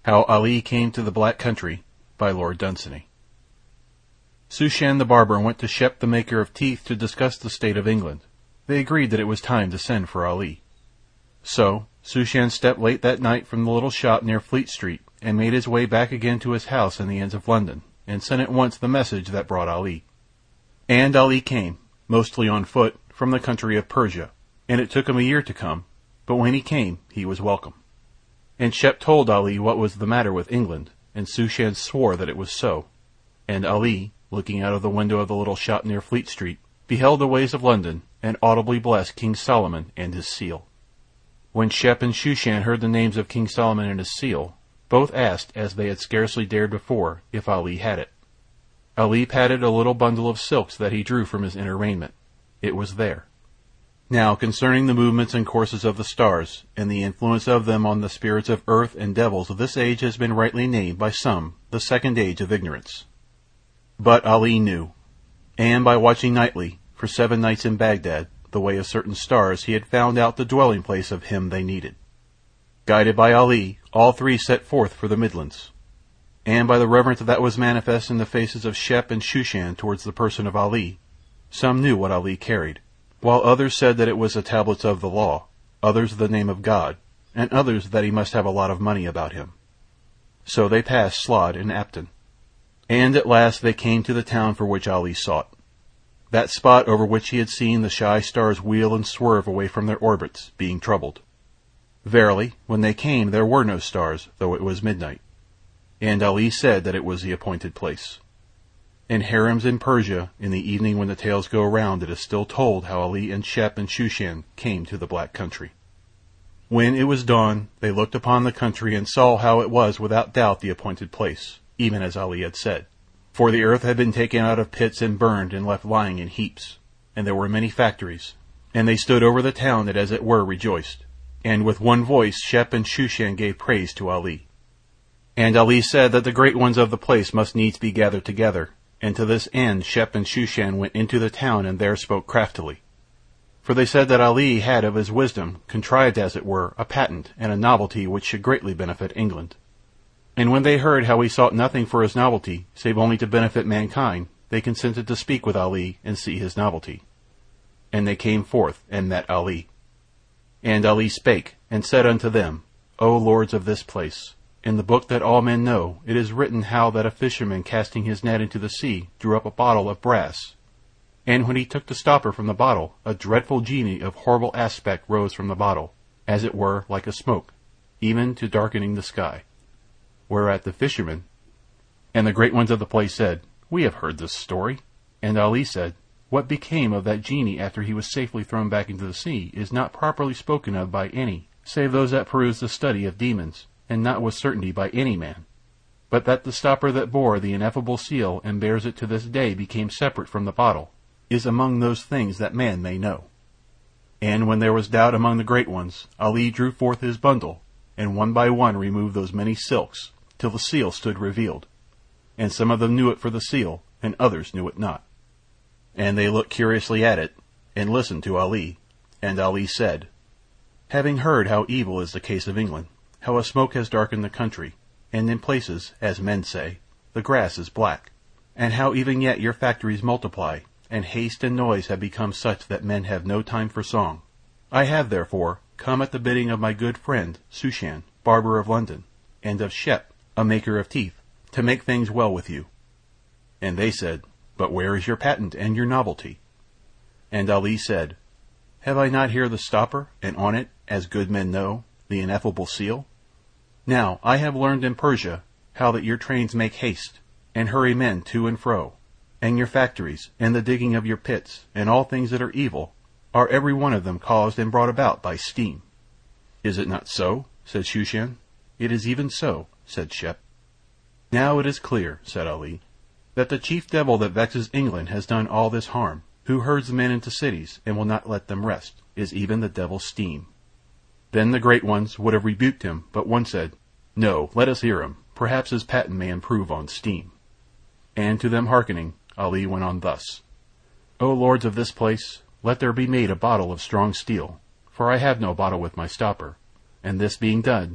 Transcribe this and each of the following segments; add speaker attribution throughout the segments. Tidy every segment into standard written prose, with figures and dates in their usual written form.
Speaker 1: How Ali Came to the Black Country, by Lord Dunsany. Shooshan the barber went to Shep the maker of teeth to discuss the state of England. They agreed that it was time to send for Ali. So Shooshan stepped late that night from the little shop near Fleet Street, and made his way back again to his house in the ends of London, and sent at once the message that brought Ali. And Ali came, mostly on foot, from the country of Persia, and it took him a year to come, but when he came he was welcome. And Shep told Ali what was the matter with England, and Shooshan swore that it was so. And Ali, looking out of the window of the little shop near Fleet Street, beheld the ways of London, and audibly blessed King Solomon and his seal. When Shep and Shooshan heard the names of King Solomon and his seal, both asked, as they had scarcely dared before, if Ali had it. Ali patted a little bundle of silks that he drew from his inner raiment. It was there. Now concerning the movements and courses of the stars, and the influence of them on the spirits of earth and devils, this age has been rightly named by some the second age of ignorance. But Ali knew, and by watching nightly, for 7 nights in Baghdad, the way of certain stars, he had found out the dwelling place of him they needed. Guided by Ali, all three set forth for the Midlands. And by the reverence that was manifest in the faces of Shep and Shooshan towards the person of Ali, some knew what Ali carried, while others said that it was the tablets of the law, others the name of God, and others that he must have a lot of money about him. So they passed Slod and Apton, and at last they came to the town for which Ali sought, that spot over which he had seen the shy stars wheel and swerve away from their orbits, being troubled. Verily, when they came there were no stars, though it was midnight. And Ali said that it was the appointed place. In harems in Persia, in the evening when the tales go round, it is still told how Ali and Shep and Shooshan came to the Black Country. When it was dawn, they looked upon the country and saw how it was without doubt the appointed place, even as Ali had said. For the earth had been taken out of pits and burned and left lying in heaps, and there were many factories, and they stood over the town that as it were rejoiced, and with one voice Shep and Shooshan gave praise to Ali. And Ali said that the great ones of the place must needs be gathered together, and to this end Shep and Shooshan went into the town and there spoke craftily. For they said that Ali had of his wisdom contrived as it were a patent and a novelty which should greatly benefit England. And when they heard how he sought nothing for his novelty, save only to benefit mankind, they consented to speak with Ali and see his novelty. And they came forth and met Ali. And Ali spake, and said unto them, O lords of this place, in the book that all men know, it is written how that a fisherman casting his net into the sea drew up a bottle of brass. And when he took the stopper from the bottle, a dreadful genie of horrible aspect rose from the bottle, as it were like a smoke, even to darkening the sky. Whereat the fisherman and the great ones of the place said, We have heard this story. And Ali said, What became of that genie after he was safely thrown back into the sea is not properly spoken of by any, save those that peruse the study of demons, and not with certainty by any man. But that the stopper that bore the ineffable seal and bears it to this day became separate from the bottle, is among those things that man may know. And when there was doubt among the great ones, Ali drew forth his bundle, and one by one removed those many silks, till the seal stood revealed. And some of them knew it for the seal, and others knew it not. And they looked curiously at it, and listened to Ali. And Ali said, Having heard how evil is the case of England, how a smoke has darkened the country, and in places, as men say, the grass is black, and how even yet your factories multiply, and haste and noise have become such that men have no time for song, I have, therefore, come at the bidding of my good friend Shooshan, barber of London, and of Shep, a maker of teeth, to make things well with you. And they said, But where is your patent and your novelty? And Ali said, Have I not here the stopper, and on it, as good men know, the ineffable seal? Now I have learned in Persia how that your trains make haste, and hurry men to and fro, and your factories, and the digging of your pits, and all things that are evil, are every one of them caused and brought about by steam. Is it not so? Said Shooshan. It is even so, said Shep. Now it is clear, said Ali, that the chief devil that vexes England has done all this harm, who herds men into cities, and will not let them rest, is even the devil Steam. Then the great ones would have rebuked him, but one said, No, let us hear him. Perhaps his patent may improve on Steam. And to them hearkening, Ali went on thus. O lords of this place, let there be made a bottle of strong steel, for I have no bottle with my stopper, and this being done,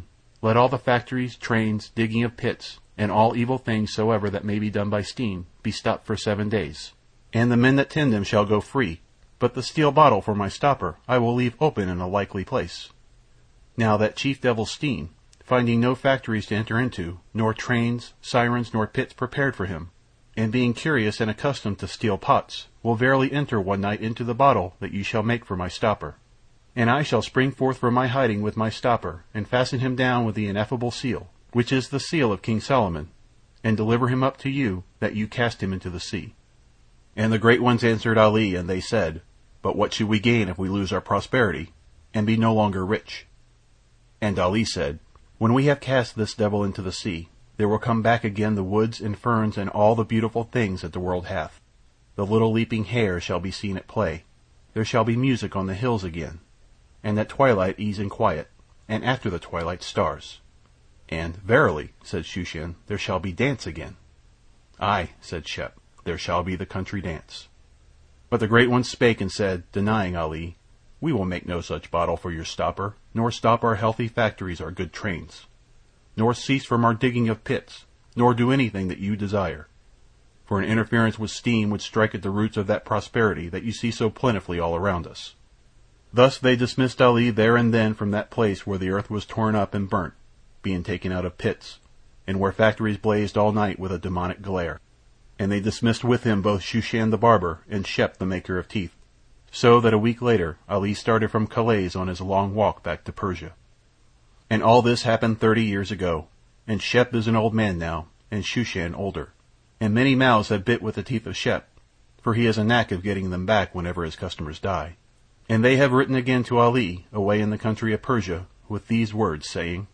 Speaker 1: Let all the factories, trains, digging of pits, and all evil things soever that may be done by steam, be stopped for 7 days, and the men that tend them shall go free, but the steel bottle for my stopper I will leave open in a likely place. Now that chief devil Steen, finding no factories to enter into, nor trains, sirens, nor pits prepared for him, and being curious and accustomed to steel pots, will verily enter one night into the bottle that you shall make for my stopper. And I shall spring forth from my hiding with my stopper, and fasten him down with the ineffable seal, which is the seal of King Solomon, and deliver him up to you, that you cast him into the sea. And the great ones answered Ali, and they said, But what should we gain if we lose our prosperity, and be no longer rich? And Ali said, When we have cast this devil into the sea, there will come back again the woods and ferns and all the beautiful things that the world hath. The little leaping hare shall be seen at play. There shall be music on the hills again, and at twilight ease and quiet, and after the twilight stars. And, verily, said Shushan, there shall be dance again. Aye, said Shep, there shall be the country dance. But the great ones spake and said, denying Ali, We will make no such bottle for your stopper, nor stop our healthy factories or good trains, nor cease from our digging of pits, nor do anything that you desire. For an interference with steam would strike at the roots of that prosperity that you see so plentifully all around us. Thus they dismissed Ali there and then from that place where the earth was torn up and burnt, being taken out of pits, and where factories blazed all night with a demonic glare. And they dismissed with him both Shushan the barber and Shep the maker of teeth, so that a week later Ali started from Calais on his long walk back to Persia. And all this happened 30 years ago, and Shep is an old man now, and Shushan older, and many mouths have bit with the teeth of Shep, for he has a knack of getting them back whenever his customers die. And they have written again to Ali, away in the country of Persia, with these words, saying,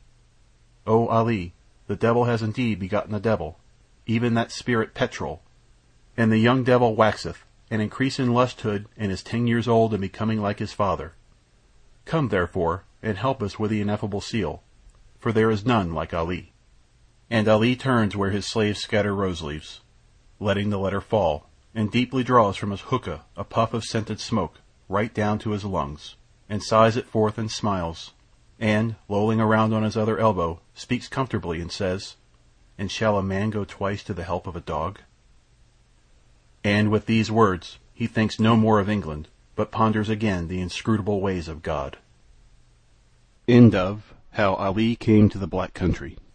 Speaker 1: O Ali, the devil has indeed begotten a devil, even that spirit Petrol, and the young devil waxeth, and increase in lusthood, and is 10 years old and becoming like his father. Come, therefore, and help us with the ineffable seal, for there is none like Ali. And Ali turns where his slaves scatter rose leaves, letting the letter fall, and deeply draws from his hookah a puff of scented smoke, right down to his lungs, and sighs it forth and smiles, and, lolling around on his other elbow, speaks comfortably and says, And shall a man go twice to the help of a dog? And with these words he thinks no more of England, but ponders again the inscrutable ways of God. End of How Ali Came to the Black Country.